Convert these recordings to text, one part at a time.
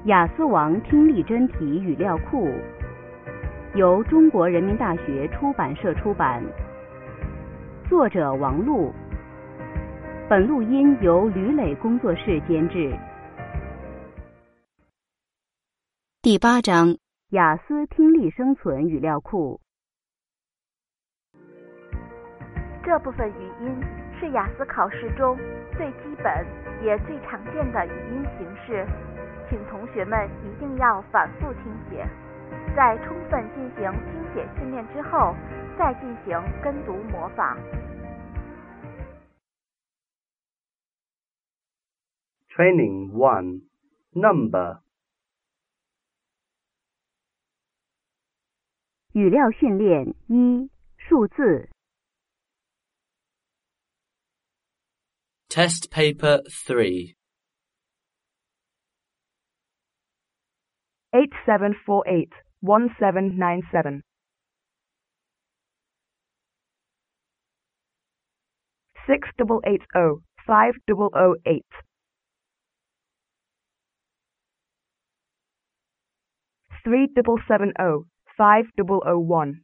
雅思王听力真题语料库由中国人民大学出版社出版，作者王璐，本录音由吕磊工作室监制。第8章雅思听力生存语料库。 这部分语音是雅思考试中最基本也最常见的语音形式，请同学们一定要反复听写，在充分进行听写训练之后，再进行跟读模仿。 Training 1. Number. 语料训练1，数字。 Test paper 3. 8748-1797 6880-5008 3770-5001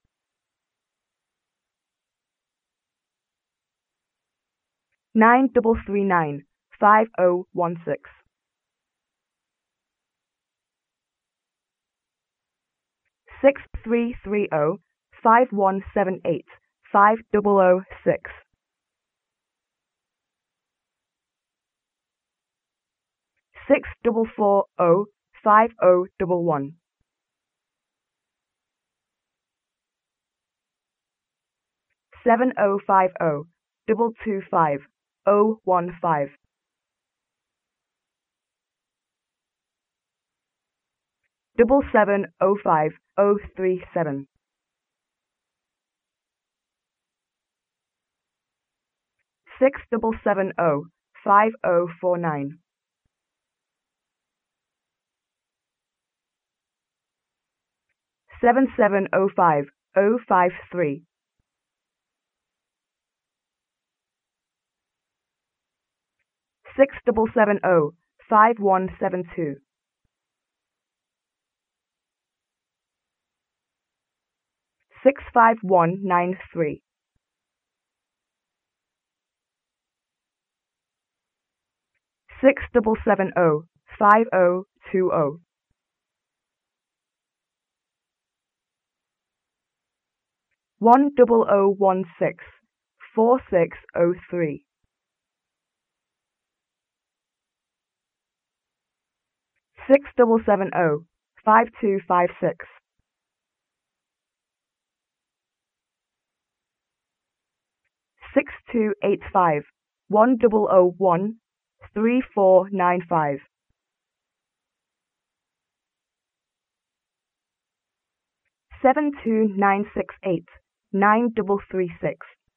9339-5016 6330-5178-5006 6440-5011 7050-225-015 7705037 6770-5049 7705053 6770-5172 65193 6770-5020 10016-4603 6770-5256 6285-1001-3495 72968-9336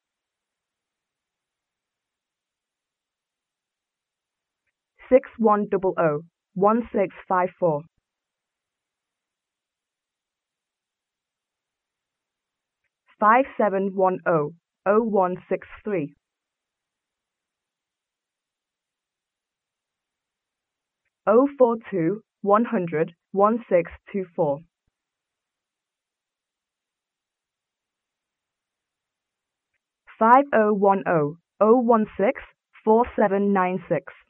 6100-1654 5710-0163 042-100-1624 5010-016-4796